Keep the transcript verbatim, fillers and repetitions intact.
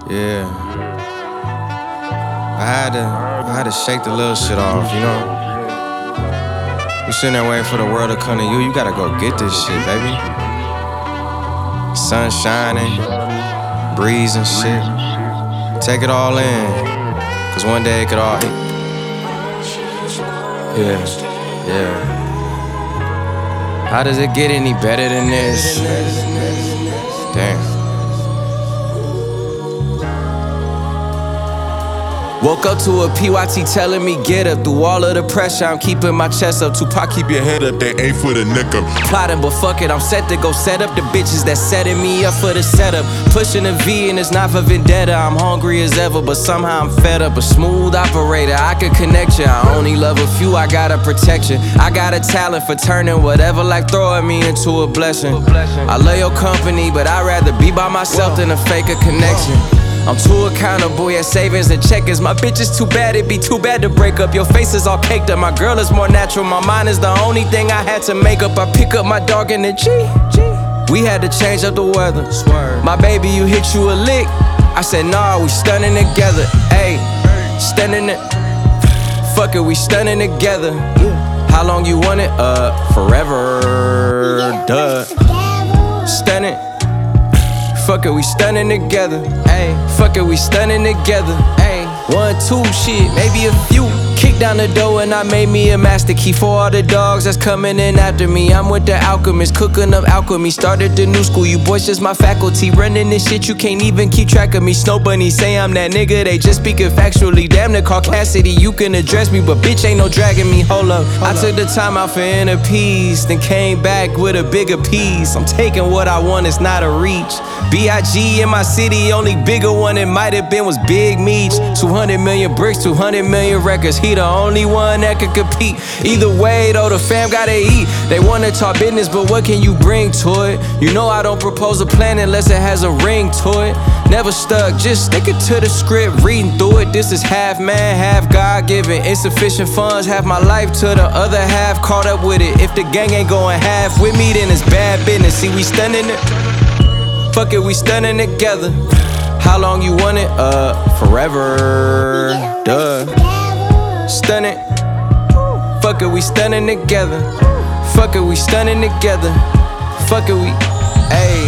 Yeah. I had to, I had to shake the little shit off, you know? You sitting there waiting for the world to come to you, you gotta go get this shit, baby. Sun shining, breeze and shit. Take it all in, cause one day it could all hit. Yeah, yeah. How does it get any better than this? Damn. Woke up to a P Y T telling me get up. Through all of the pressure, I'm keeping my chest up. Tupac, keep your head up, They ain't for the nigga. plotting, but fuck it, I'm set to go set up the bitches that's setting me up for the setup. Pushing a V and it's not for vendetta. I'm hungry as ever, but somehow I'm fed up. A smooth operator, I could connect you. I only love a few, I got a protection. I got a talent for turning whatever life throwing me into a blessing. I love your company, but I'd rather be by myself than a fake a connection. I'm too accountable, yeah, savings and checkers. My bitch is too bad, it'd be too bad to break up. Your face is all caked up, my girl is more natural. My mind is the only thing I had to make up. I pick up my dog in the G. We had to change up the weather. My baby, you hit you a lick. I said, nah, we stunning together. Ayy, stunning it. Fuck it, we stunning together. How long you want it? Uh, forever. Duh. Stunning. Fuck it, we stunning together. Ayy, fuck it, we stunning together. Ayy, one, two, shit, maybe a few. Kick down the door and I made me a master key for all the dogs that's coming in after me. I'm with the alchemist, cooking up alchemy. Started the new school, you boys just my faculty. Running this shit, you can't even keep track of me. Snow Bunny say I'm that nigga, they just speaking factually. Damn the Caucasity, you can address me, but bitch ain't no dragging me. Hold up, I took the time out for inner peace, then came back with a bigger piece. I'm taking what I want, it's not a reach. B I G in my city, only bigger one it might have been was Big Meech. two hundred million bricks, two hundred million records. He the only one that could compete. Either way, though, the fam gotta eat. They wanna talk business, but what can you bring to it? You know I don't propose a plan unless it has a ring to it. Never stuck, just stick it to the script, reading through it. This is half man, half God-given. Insufficient funds, half my life to the other half. Caught up with it. If the gang ain't going half with me, then it's bad business. See, we stunning it. Fuck it, we stunning together. How long you want it? Uh, forever. Duh. Stunning. Fuck it, we stunning together. Fuck it, we stunning together. Fuck it, we. Ayy.